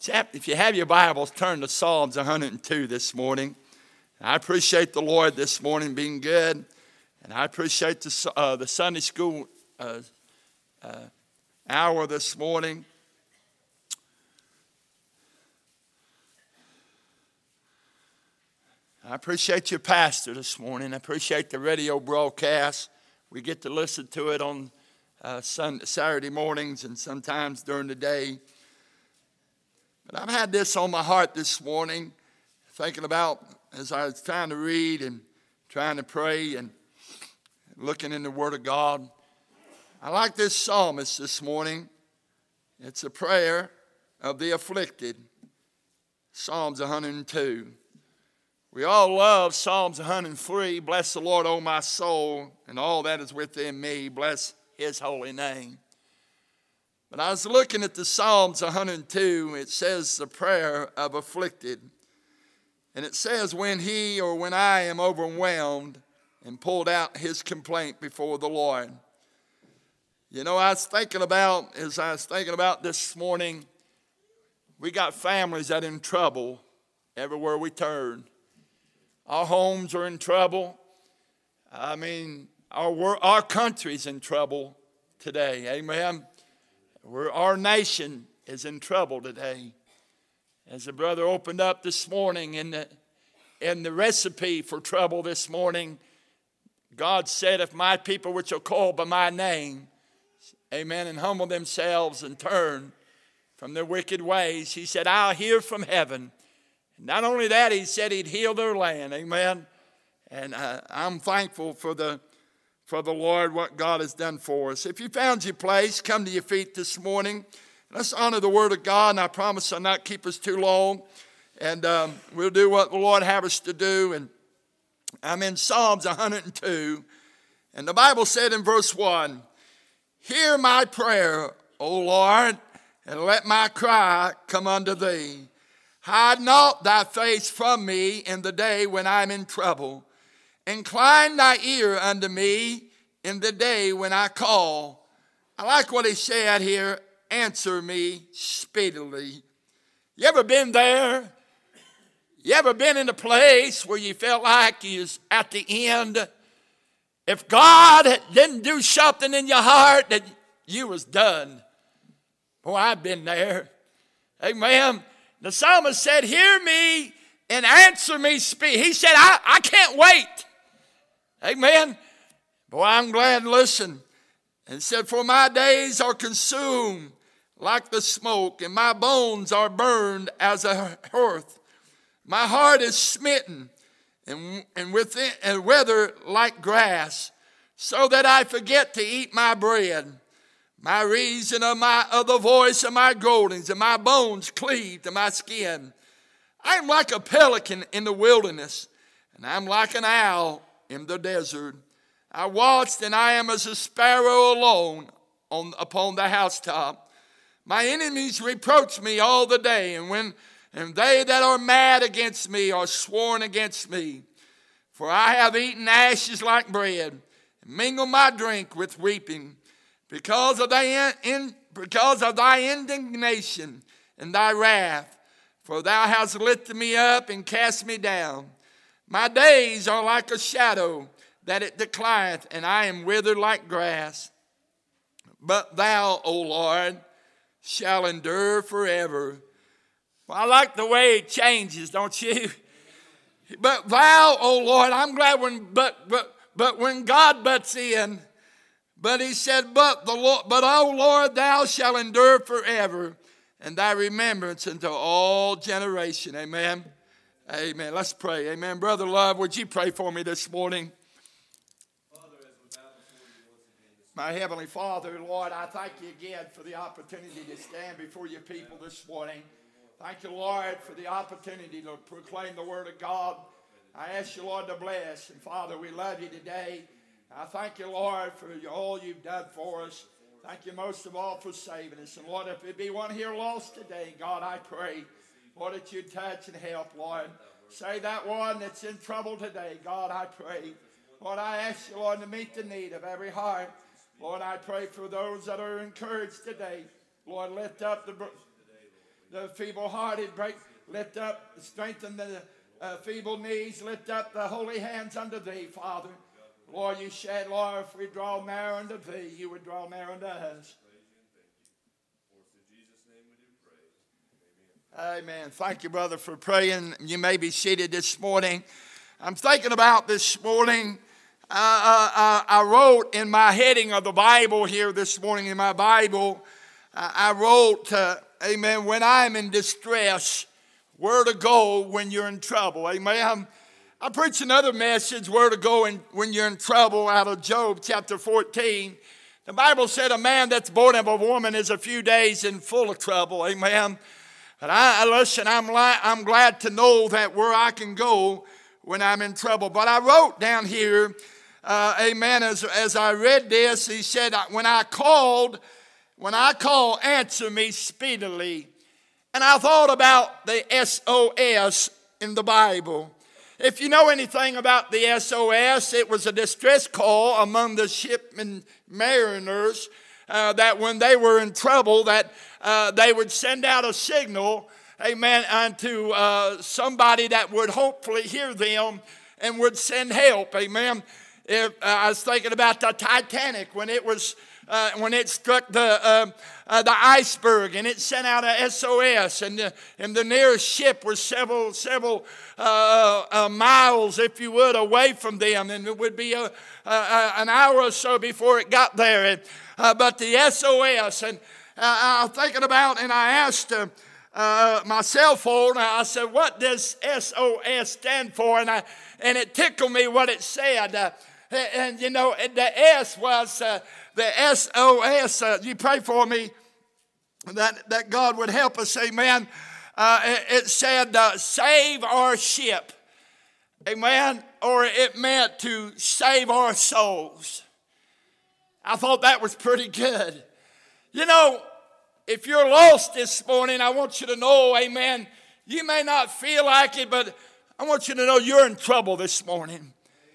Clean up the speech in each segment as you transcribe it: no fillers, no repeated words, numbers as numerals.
If you have your Bibles, turn to Psalms 102 this morning. I appreciate the Lord this morning being good, and I appreciate the Sunday school hour this morning. I appreciate your pastor this morning. I appreciate the radio broadcast. We get to listen to it on Saturday mornings and sometimes during the day. But I've had this on my heart this morning, thinking about as I was trying to read and trying to pray and looking in the Word of God. I like this psalmist this morning. It's a prayer of the afflicted, Psalms 102. We all love Psalms 103. Bless the Lord, O my soul, and all that is within me. Bless His holy name. But I was looking at the Psalms 102. It says the prayer of afflicted. And it says when he or when I am overwhelmed and pulled out his complaint before the Lord. You know, as I was thinking about this morning, we got families that are in trouble everywhere we turn. Our homes are in trouble. I mean, our country's in trouble today. Amen. Our nation is in trouble today. As the brother opened up this morning in the recipe for trouble this morning, God said, if my people which are called by my name, amen, and humble themselves and turn from their wicked ways, He said, I'll hear from heaven. Not only that, He said He'd heal their land. Amen. And I'm thankful for the Lord, what God has done for us. If you found your place, come to your feet this morning. Let's honor the Word of God, and I promise I'll not keep us too long. And we'll do what the Lord have us to do. And I'm in Psalms 102. And the Bible said in verse 1, hear my prayer, O Lord, and let my cry come unto thee. Hide not thy face from me in the day when I'm in trouble. Incline thy ear unto me in the day when I call. I like what he said here, answer me speedily. You ever been there? You ever been in a place where you felt like you was at the end? If God didn't do something in your heart, that you was done. Boy, I've been there. Amen. The psalmist said, hear me and answer me speed. He said, I can't wait. Amen. Boy, I'm glad to listen. And said, for my days are consumed like the smoke, and my bones are burned as a hearth. My heart is smitten and wither like grass, so that I forget to eat my bread. My reason of the voice of my groanings, and my bones cleave to my skin. I am like a pelican in the wilderness, and I'm like an owl in the desert. I watched, and I am as a sparrow alone upon the housetop. My enemies reproach me all the day, and they that are mad against me are sworn against me. For I have eaten ashes like bread, and mingled my drink with weeping, because of thy indignation and thy wrath. For thou hast lifted me up and cast me down. My days are like a shadow that it declineth, and I am withered like grass. But thou, O Lord, shall endure forever. Well, I like the way it changes, don't you? But thou, O Lord, I'm glad when God butts in. But he said, but O Lord, thou shalt endure forever, and thy remembrance unto all generation. Amen. Amen. Let's pray. Amen. Brother Love, would you pray for me this morning? My Heavenly Father, Lord, I thank you again for the opportunity to stand before your people this morning. Thank you, Lord, for the opportunity to proclaim the Word of God. I ask you, Lord, to bless. And Father, we love you today. I thank you, Lord, for all you've done for us. Thank you most of all for saving us. And Lord, if there be one here lost today, God, I pray, Lord, that you'd touch and help, Lord. Say that one that's in trouble today, God, I pray. Lord, I ask you, Lord, to meet the need of every heart. Lord, I pray for those that are encouraged today. Lord, lift up the feeble-hearted. Lift up, strengthen the feeble knees. Lift up the holy hands unto thee, Father. Lord, you said, Lord, if we draw near unto thee, you would draw near unto us. Amen. Thank you, brother, for praying. You may be seated this morning. I'm thinking about this morning. I wrote in my heading of the Bible here this morning in my Bible, I wrote, amen, when I'm in distress, where to go when you're in trouble. Amen. I preach another message, where to go when you're in trouble, out of Job chapter 14. The Bible said a man that's born of a woman is a few days in full of trouble. Amen. But I'm glad to know that where I can go when I'm in trouble. But I wrote down here, amen, as I read this, he said, when I call, answer me speedily. And I thought about the SOS in the Bible. If you know anything about the SOS, it was a distress call among the shipmen mariners that when they were in trouble, that they would send out a signal, amen, unto somebody that would hopefully hear them and would send help, amen. I was thinking about the Titanic when it struck the iceberg and it sent out a SOS, and the nearest ship was several miles, if you would, away from them, and it would be an hour or so before it got there. But the SOS, and I'm thinking about, and I asked my cell phone, I said, what does SOS stand for? And it tickled me what it said. And you know, the S was the SOS. You pray for me that God would help us, amen. It said, save our ship, amen, or it meant to save our souls. I thought that was pretty good. You know, if you're lost this morning, I want you to know, amen, you may not feel like it, but I want you to know you're in trouble this morning.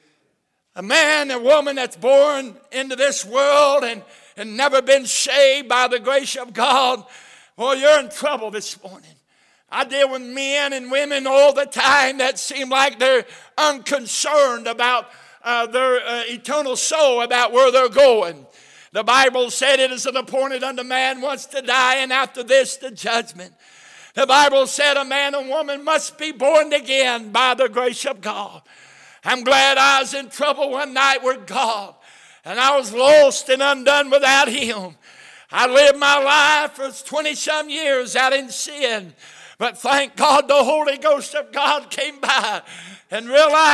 A man and woman that's born into this world and never been saved by the grace of God, well, you're in trouble this morning. I deal with men and women all the time that seem like they're unconcerned about their eternal soul, about where they're going. The Bible said it is appointed unto man once to die, and after this the judgment. The Bible said a man and woman must be born again by the grace of God. I'm glad I was in trouble one night with God, and I was lost and undone without Him. I lived my life for 20-some years out in sin, but thank God the Holy Ghost of God came by and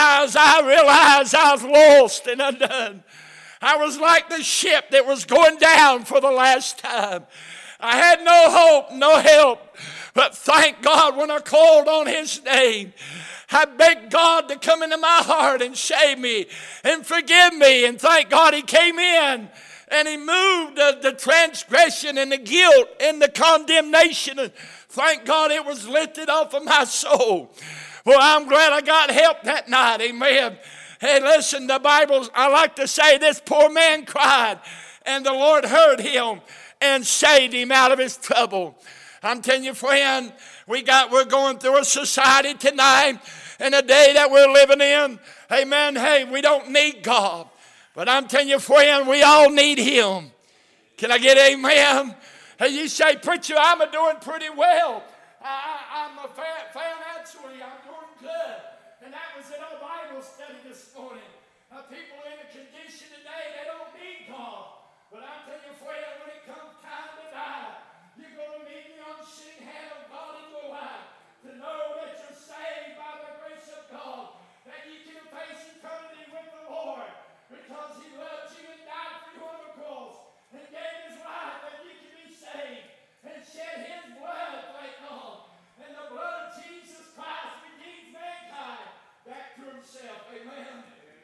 I realized I was lost and undone. I was like the ship that was going down for the last time. I had no hope, no help, but thank God when I called on His name, I begged God to come into my heart and save me and forgive me. And thank God He came in and He moved the transgression and the guilt and the condemnation. And thank God it was lifted off of my soul. Well, I'm glad I got help that night. Amen. Hey, listen, the Bible, I like to say this poor man cried and the Lord heard him and saved him out of his trouble. I'm telling you, friend, we're going through a society tonight and a day that we're living in. Amen. Hey, we don't need God. But I'm telling you, friend, we all need Him. Can I get amen? Hey, you say, preacher, I'm doing pretty well. I'm financially, I'm doing good. And that was in our Bible study this morning. People in a condition today, they don't need God. But I'm telling you, friend, when it comes time to die, you're going to need the unseen hand of God in your life to know that you're saved by the grace of God, that you can face eternity with the Lord because He loves you and died for you on the cross and gave His life that you can be saved and shed His blood, thank God. And the blood of Jesus Christ redeems mankind back to Himself. Amen.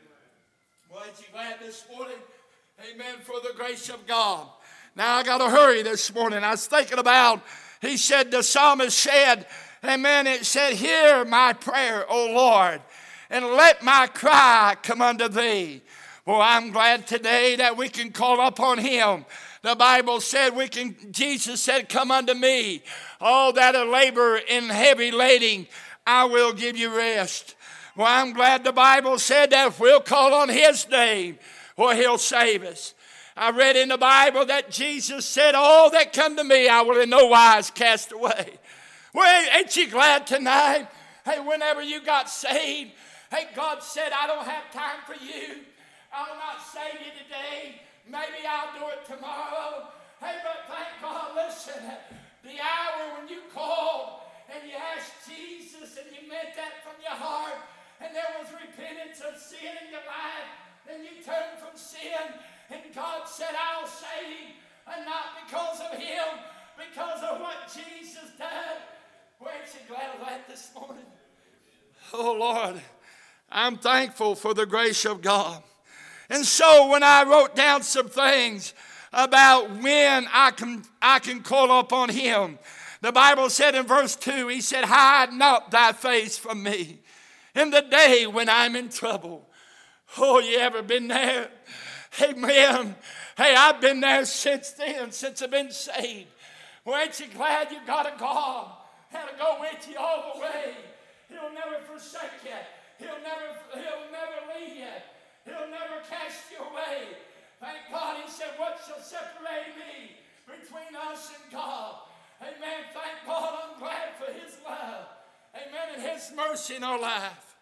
Well, ain't you glad this morning? Amen, for the grace of God. Now I got to hurry this morning. I was thinking about, he said, the psalmist said, amen, it said, hear my prayer, O Lord, and let my cry come unto thee. Well, I'm glad today that we can call upon Him. The Bible said Jesus said, come unto me, all that are labor and heavy laden, I will give you rest. Well, I'm glad the Bible said that if we'll call on his name, well, he'll save us. I read in the Bible that Jesus said, all that come to me, I will in no wise cast away. Well, ain't you glad tonight? Hey, whenever you got saved, hey, God said, I don't have time for you. I'll not save you today. Maybe I'll do it tomorrow. Hey, but thank God, listen, the hour when you called and you asked Jesus and you meant that from your heart, and there was repentance of sin in your life, and you turned from sin, and God said, I'll save him, and not because of him, because of what Jesus did. Well, ain't you glad of that this morning? Oh, Lord, I'm thankful for the grace of God. And so when I wrote down some things about when I can call upon him, the Bible said in verse 2, he said, hide not thy face from me in the day when I'm in trouble. Oh, you ever been there? Amen. Hey, I've been there since then, since I've been saved. Well, ain't you glad you got a God that'll go with you all the way? He'll never forsake you. He'll never leave you. He'll never cast you away. Thank God, he said, what shall separate me between us and God? Amen. Thank God, I'm glad for his love. Amen. And his mercy in our life.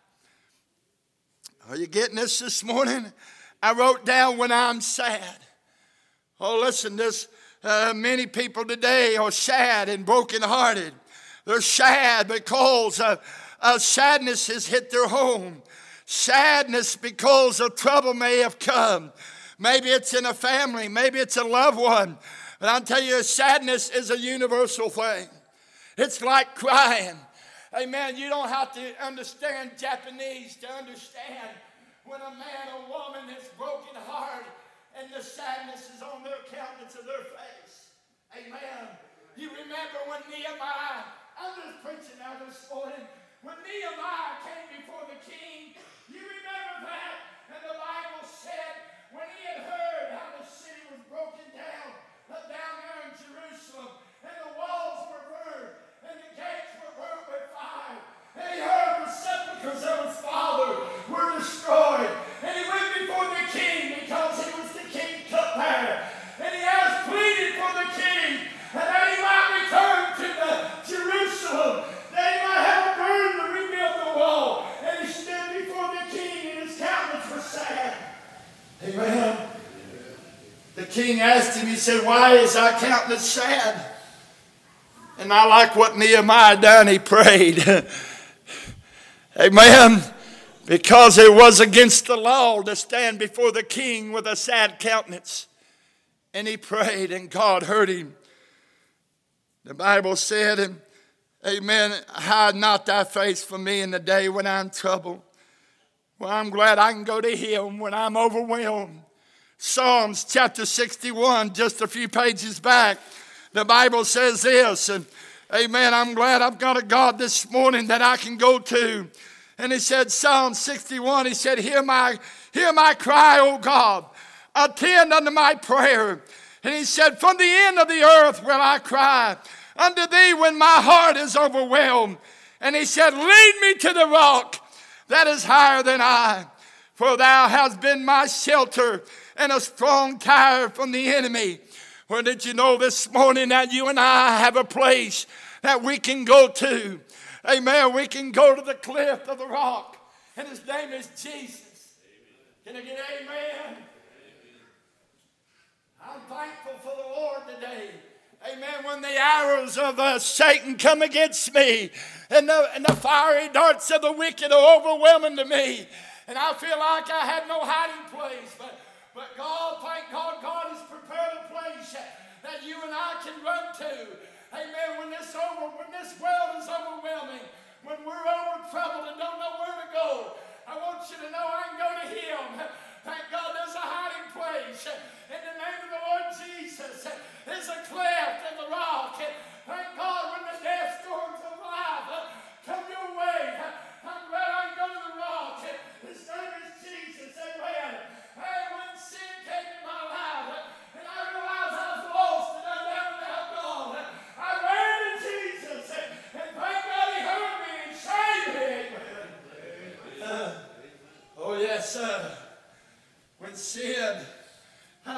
Are you getting this morning? I wrote down when I'm sad. Oh, listen, there's many people today are sad and brokenhearted. They're sad because sadness has hit their home. Sadness because a trouble may have come. Maybe it's in a family. Maybe it's a loved one. But I'll tell you, sadness is a universal thing. It's like crying. Amen. You don't have to understand Japanese to understand when a man or woman is broken heart and the sadness is on their countenance of their face. Amen. You remember when Nehemiah, I'm just preaching now this morning, when Nehemiah came before the king, you remember that? And the Bible said when he had heard how the city was broken down there in Jerusalem, and the walls were burned, and the gates were burned with fire, and he heard the sepulchres of his father were destroyed, and he went before the king because he was the king's cupbearer, and he has pleaded for the king, and that he might return to Jerusalem, that he might have burned to rebuild the wall, and he stood before the king, and his countenance was sad. Amen. The king asked him, he said, why is thy countenance sad? And I like what Nehemiah done. He prayed. Amen. Because it was against the law to stand before the king with a sad countenance. And he prayed and God heard him. The Bible said, amen, hide not thy face from me in the day when I'm in trouble. Well, I'm glad I can go to him when I'm overwhelmed. Psalms chapter 61, just a few pages back, the Bible says this, and amen, I'm glad I've got a God this morning that I can go to. And he said, Psalm 61, he said, hear my cry, O God, attend unto my prayer. And he said, from the end of the earth will I cry unto thee when my heart is overwhelmed. And he said, lead me to the rock that is higher than I, for thou hast been my shelter and a strong tower from the enemy. Well, did you know this morning that you and I have a place that we can go to? Amen. We can go to the cliff of the rock, and his name is Jesus. Can I get amen? I'm thankful for the Lord today. Amen. When the arrows of Satan come against me, and the fiery darts of the wicked are overwhelming to me, and I feel like I have no hiding place, but God, thank God, God has prepared a place that you and I can run to. Amen. When this world is overwhelming, when we're over troubled and don't know where to go, I want you to know I can go to him. Thank God there's a hiding place. In the name of the Lord Jesus, there's a cleft in the rock. Thank God when the death storms of life come your way, I'm glad I can go to the rock. His name is Jesus. Amen. Hey, when sin came in my life, and I realized I was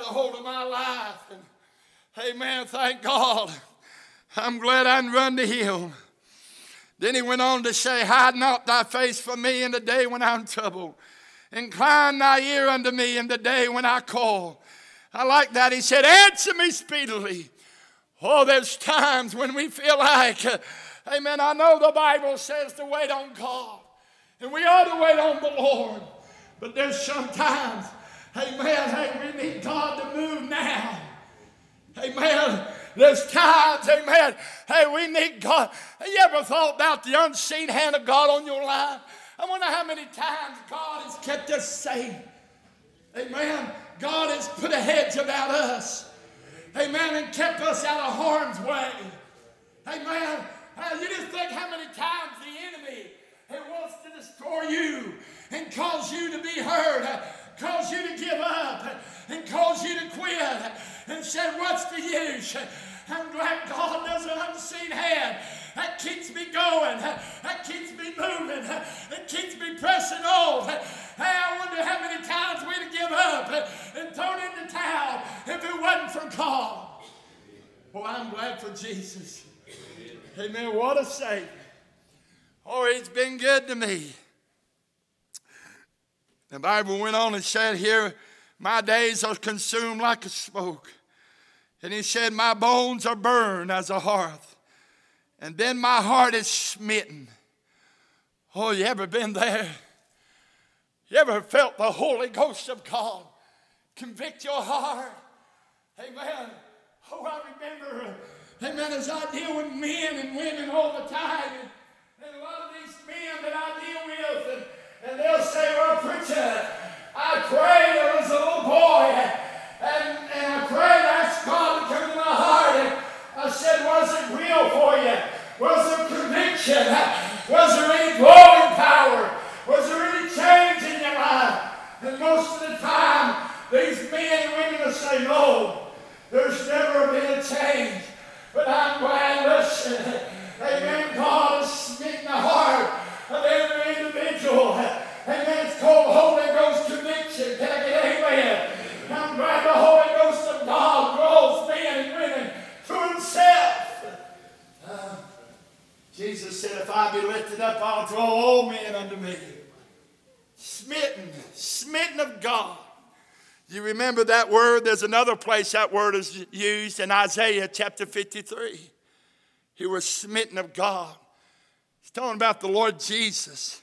a hold of my life. And amen, thank God. I'm glad I can run to him. Then he went on to say, hide not thy face from me in the day when I'm troubled. Incline thy ear unto me in the day when I call. I like that. He said, answer me speedily. Oh, there's times when we feel like, amen, I know the Bible says to wait on God. And we ought to wait on the Lord. But there's sometimes, amen, hey, we need God to move now. Amen. There's times, amen, hey, we need God. Have you ever thought about the unseen hand of God on your life? I wonder how many times God has kept us safe. Amen. God has put a hedge about us. Amen. And kept us out of harm's way. Amen. You just think how many times the enemy wants to destroy you and cause you to be hurt, cause you to give up, and cause you to quit, and said, what's the use? I'm glad God does an unseen hand that keeps me going, that keeps me moving, that keeps me pressing on. Hey, I wonder how many times we'd give up and thrown in the towel if it wasn't for God. Well, I'm glad for Jesus. Amen. What a Savior. Oh, he's been good to me. The Bible went on and said here, my days are consumed like a smoke. And he said, my bones are burned as a hearth. And then my heart is smitten. Oh, you ever been there? You ever felt the Holy Ghost of God convict your heart? Amen. Oh, I remember, amen, as I deal with men and women all the time. And a lot of these men that I deal with, and they'll say, well, preacher, I prayed, I was a little boy, and I prayed, I asked God to come to my heart, and I said, was it real for you? Was there conviction? Was there any glowing power? Was there any change in your life? And most of the time, these men and women will say, no, there's never been a change. But I'm glad, listen, amen, God has smitten the heart of every individual. Amen, it's called Holy Ghost conviction. Can I get amen? I'm glad the Holy Ghost of God draws men and women to himself. Jesus said, if I be lifted up, I'll draw all men unto me. Smitten of God. You remember that word? There's another place that word is used in Isaiah chapter 53. He was smitten of God. He's talking about the Lord Jesus.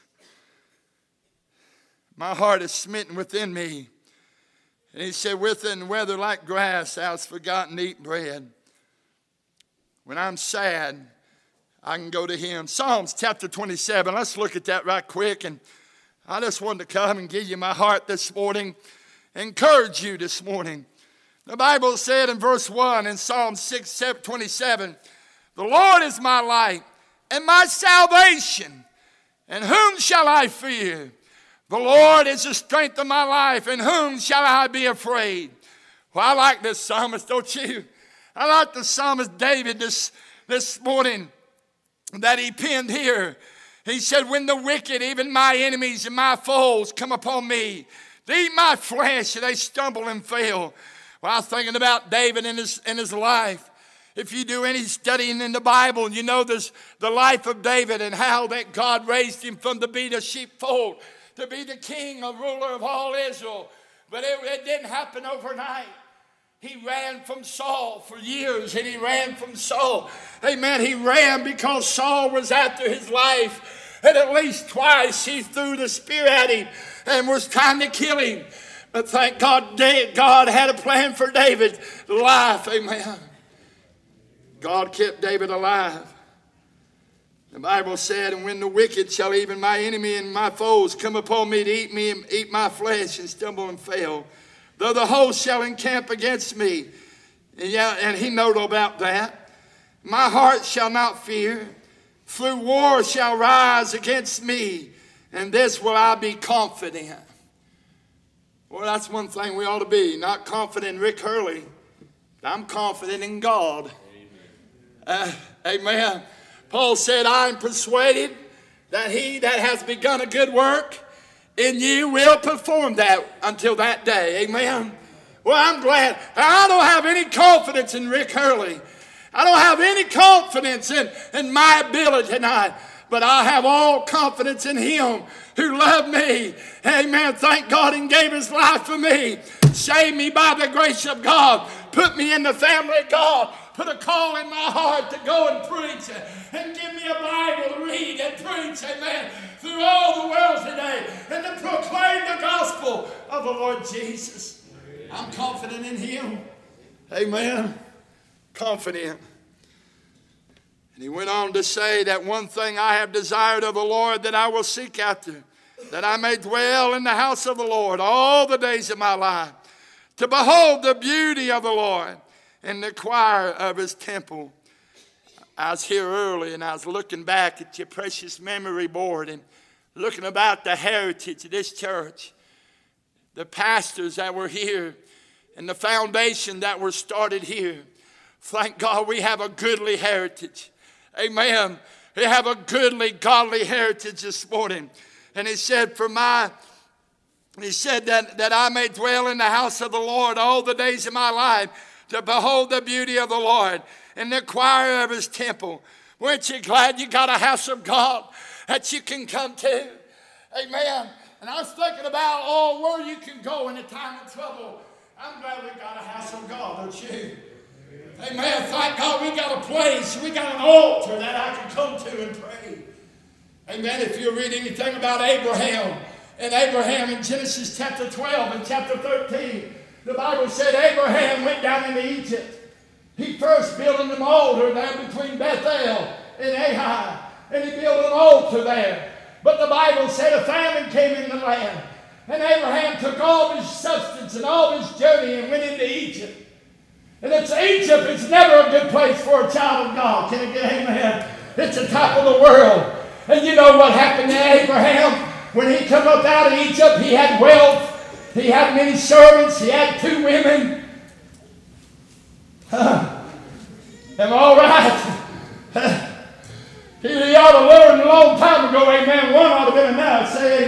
My heart is smitten within me. And he said, within whether like grass thou hast forgotten to eat bread. When I'm sad, I can go to him. Psalms chapter 27. Let's look at that right quick. And I just wanted to come and give you my heart this morning. Encourage you this morning. The Bible said in verse 1 in Psalm 27, the Lord is my light and my salvation, and whom shall I fear? The Lord is the strength of my life, and whom shall I be afraid? Well, I like this psalmist, don't you? I like the psalmist David this morning that he penned here. He said, when the wicked, even my enemies and my foes, come upon me, they eat my flesh, and they stumble and fail. Well, I was thinking about David in his life. If you do any studying in the Bible, you know there's the life of David and how that God raised him from to be the sheepfold, to be the king, a ruler of all Israel. But it didn't happen overnight. He ran from Saul for years, and he ran from Saul. Amen. He ran because Saul was after his life. And at least twice he threw the spear at him and was trying to kill him. But thank God, God had a plan for David's life. Amen. God kept David alive. The Bible said, and when the wicked shall, even my enemy and my foes, come upon me to eat my flesh and stumble and fail, though the host shall encamp against me. And he knowed about that. My heart shall not fear. Through war shall rise against me, and this will I be confident. Well, that's one thing we ought to be. Not confident in Rick Hurley. I'm confident in God. Amen. Paul said, I am persuaded that he that has begun a good work in you will perform that until that day. Amen. Well, I'm glad. I don't have any confidence in Rick Hurley. I don't have any confidence in my ability tonight. But I have all confidence in Him who loved me. Amen. Thank God and gave His life for me. Saved me by the grace of God. Put me in the family of God. Put a call in my heart to go and preach. And give me a Bible to read and preach. Amen. Through all the world today. And to proclaim the gospel of the Lord Jesus. I'm confident in Him. Amen. Confident. And he went on to say that one thing I have desired of the Lord that I will seek after, that I may dwell in the house of the Lord all the days of my life, to behold the beauty of the Lord and the inquire of His temple. I was here early and I was looking back at your precious memory board and looking about the heritage of this church, the pastors that were here and the foundation that were started here. Thank God we have a goodly heritage. Amen. We have a goodly, godly heritage this morning. And he said, that I may dwell in the house of the Lord all the days of my life, to behold the beauty of the Lord and the inquire of His temple. Weren't you glad you got a house of God that you can come to? Amen. And I was thinking about, where you can go in a time of trouble. I'm glad we got a house of God, don't you? Amen. Thank God we got a place. We got an altar that I can come to and pray. Amen. If you read anything about Abraham, in Genesis chapter 12 and chapter 13, the Bible said Abraham went down into Egypt. He first built an altar there between Bethel and Ai, and he built an altar there. But the Bible said a famine came in the land, and Abraham took all his substance and all his journey and went into Egypt. And Egypt is never a good place for a child of God. Can you get amen? It's the top of the world. And you know what happened to Abraham? When he come up out of Egypt, he had wealth. He had many servants. He had 2 women. Am I all right? He ought to learn a long time ago, amen. One ought to have been enough. Say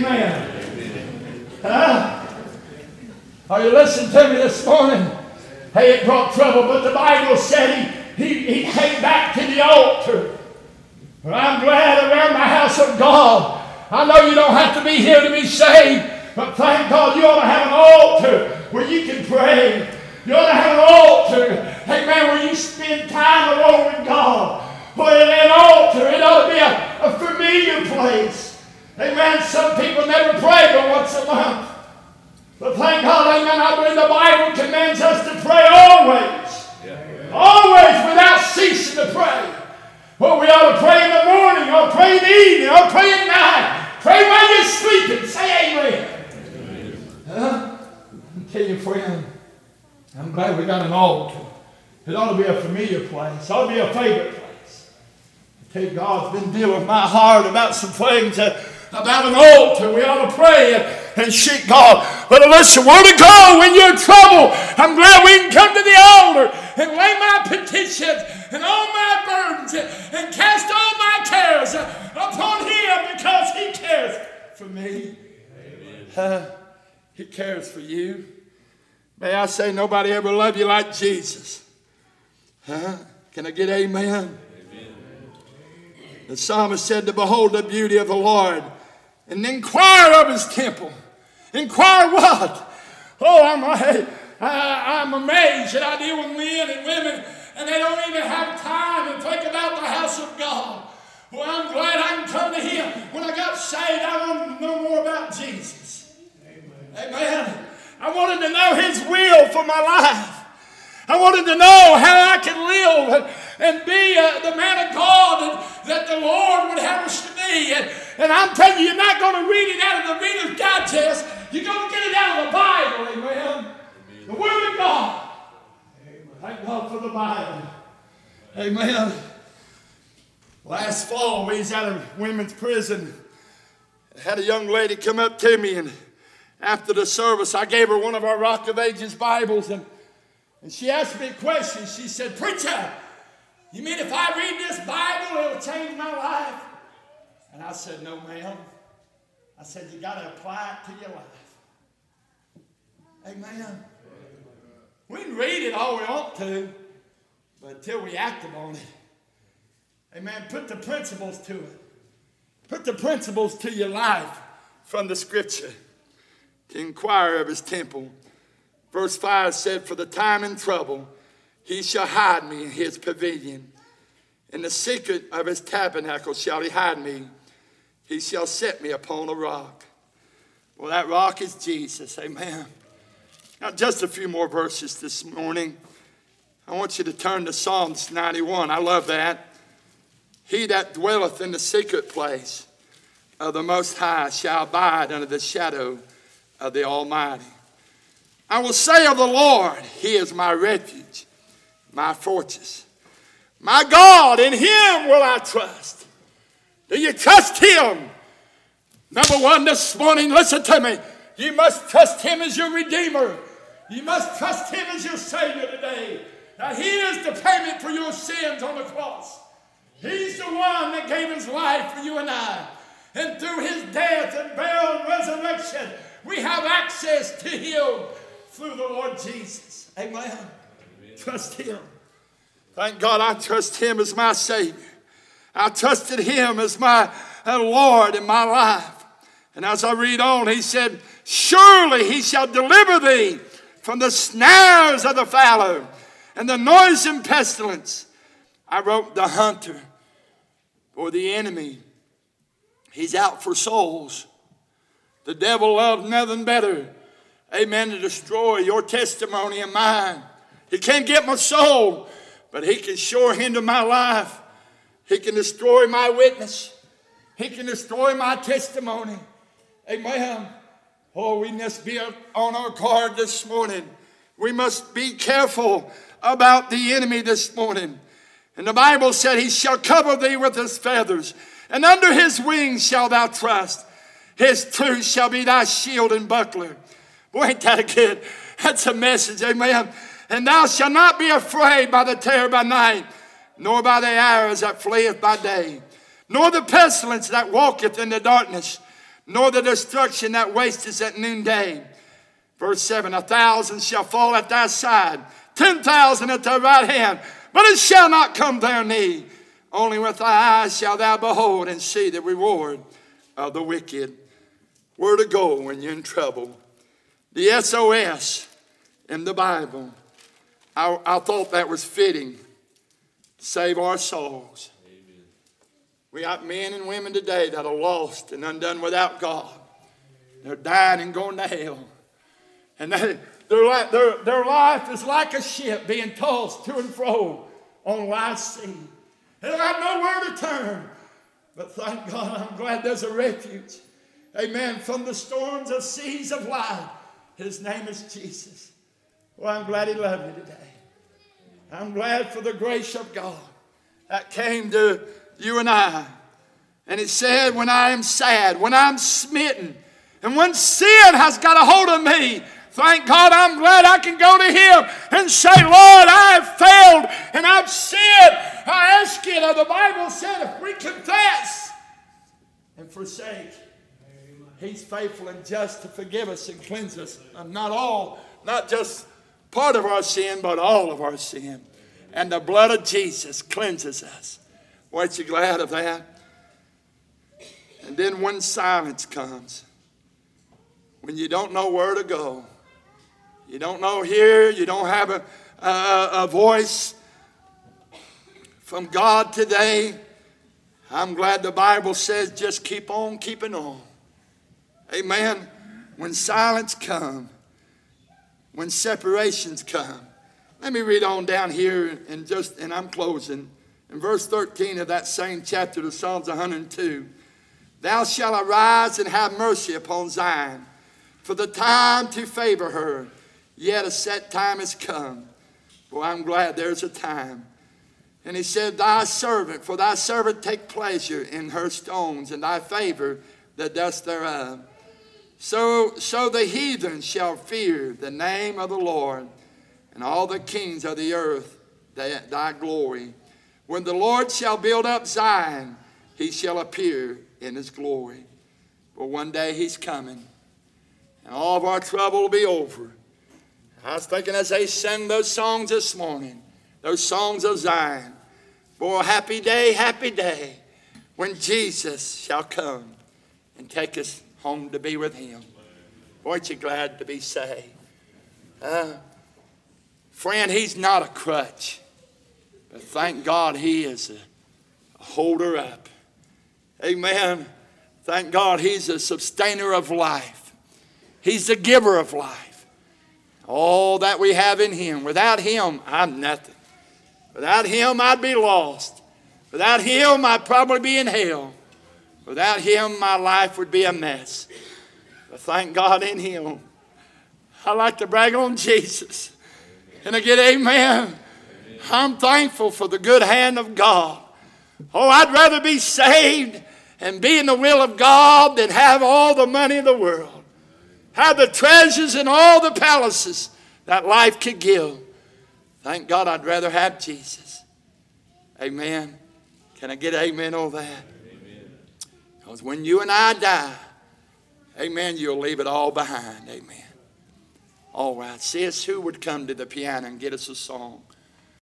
amen. Are you listening to me this morning? Hey, it brought trouble, but the Bible said he came back to the altar. Well, I'm glad around the house of God. I know you don't have to be here to be saved, but thank God you ought to have an altar where you can pray. You ought to have an altar, amen, where you spend time alone with God. Well, an altar, it ought to be a familiar place. Amen. Some people never pray but once a month. But thank God, amen, I believe the Bible commands us to pray always. Yeah. Always without ceasing to pray. Well, we ought to pray in the morning, or pray in the evening, or pray at night. Pray while you're sleeping. Say amen. I tell you, friend, I'm glad we got an altar. It ought to be a familiar place. It ought to be a favorite place. I tell you, God's been dealing with my heart about some things about an altar. We ought to pray and seek God. But listen, where to go when you're in trouble? I'm glad we can come to the altar and lay my petitions and all my burdens and cast all my cares upon Him, because He cares for me. He cares for you. May I say, nobody ever loved you like Jesus. Can I get amen? The psalmist said to behold the beauty of the Lord and inquire of His temple. Inquire what? Oh, I'm amazed that I deal with men and women and they don't even have time to think about the house of God. Well, I'm glad I can come to Him. When I got saved, I wanted to know more about Jesus. Amen. I wanted to know His will for my life. I wanted to know how I could live and be the man of God that the Lord would have us to be. And I'm telling you, you're not going to read it out of the Reader's Digest. You're going to get it out of the Bible, amen. The Word of God. Thank God for the Bible. Amen. Last fall, we was at a women's prison. I had a young lady come up to me, and after the service, I gave her one of our Rock of Ages Bibles, and she asked me a question. She said, "Preacher, you mean if I read this Bible, it'll change my life?" And I said, "No, ma'am." I said, "You got to apply it to your life." Amen. We can read it all we want to, but until we act upon it. Amen. Put the principles to it. Put the principles to your life from the scripture. To inquire of his temple. Verse 5 said, for the time and trouble, he shall hide me in his pavilion. In the secret of his tabernacle shall he hide me. He shall set me upon a rock. Well, that rock is Jesus. Amen. Now, just a few more verses this morning. I want you to turn to Psalms 91. I love that. He that dwelleth in the secret place of the Most High shall abide under the shadow of the Almighty. I will say of the Lord, he is my refuge, my fortress. My God, in him will I trust. Do you trust him? Number one this morning, listen to me. You must trust him as your Redeemer. You must trust him as your Savior today. Now, he is the payment for your sins on the cross. He's the one that gave his life for you and I. And through his death and burial and resurrection, we have access to him through the Lord Jesus. Amen. Amen. Trust him. Thank God I trust him as my Savior. I trusted him as my Lord in my life. And as I read on, he said, surely he shall deliver thee from the snares of the fowler and the noisome pestilence. I wrote the hunter or the enemy. He's out for souls. The devil loves nothing better, amen, to destroy your testimony and mine. He can't get my soul, but he can sure hinder my life. He can destroy my witness. He can destroy my testimony. Amen. Oh, we must be on our guard this morning. We must be careful about the enemy this morning. And the Bible said, he shall cover thee with his feathers, and under his wings shalt thou trust. His truth shall be thy shield and buckler. Boy, ain't that good? That's a message, amen. And thou shalt not be afraid by the terror by night, nor by the arrows that fleeth by day, nor the pestilence that walketh in the darkness, nor the destruction that wasteth at noonday. Verse 7, 1,000 shall fall at thy side, 10,000 at thy right hand, but it shall not come there thee. Only with thy eyes shalt thou behold and see the reward of the wicked. Where to go when you're in trouble. The SOS in the Bible. I thought that was fitting. Save our souls. Amen. We got men and women today that are lost and undone without God. They're dying and going to hell. And their life is like a ship being tossed to and fro on life's sea. They don't have nowhere to turn. But thank God, I'm glad there's a refuge. Amen. From the storms of seas of life. His name is Jesus. Well, I'm glad he loved me today. I'm glad for the grace of God that came to you and I. And it said, when I am sad, when I'm smitten, and when sin has got a hold of me, thank God I'm glad I can go to him and say, Lord, I have failed and I've sinned. I ask you, the Bible said, if we confess and forsake, he's faithful and just to forgive us and cleanse us of not just part of our sin, but all of our sin. And the blood of Jesus cleanses us. Aren't you glad of that? And then when silence comes, when you don't know where to go, you don't know here, you don't have a voice from God today, I'm glad the Bible says just keep on keeping on. Amen. When silence comes, when separations come. Let me read on down here and I'm closing. In verse 13 of that same chapter of Psalms 102. Thou shalt arise and have mercy upon Zion, for the time to favor her. Yet a set time has come. Well, I'm glad there's a time. And he said, thy servant take pleasure in her stones, and thy favor the dust thereof. So the heathen shall fear the name of the Lord, and all the kings of the earth thy glory. When the Lord shall build up Zion, he shall appear in his glory. For one day he's coming, and all of our trouble will be over. I was thinking as they sang those songs this morning, those songs of Zion. For a happy day, when Jesus shall come and take us home to be with him. Aren't you glad to be saved? Friend, he's not a crutch. But thank God he is a holder up. Amen. Thank God he's a sustainer of life. He's the giver of life. All that we have in him. Without him, I'm nothing. Without him, I'd be lost. Without him, I'd probably be in hell. Without him, my life would be a mess. But thank God in him. I like to brag on Jesus. And again, amen. I'm thankful for the good hand of God. Oh, I'd rather be saved and be in the will of God than have all the money in the world. Have the treasures and all the palaces that life could give. Thank God I'd rather have Jesus. Amen. Can I get amen on that? Because when you and I die, amen, you'll leave it all behind. Amen. All right. C.S. Who would come to the piano and get us a song?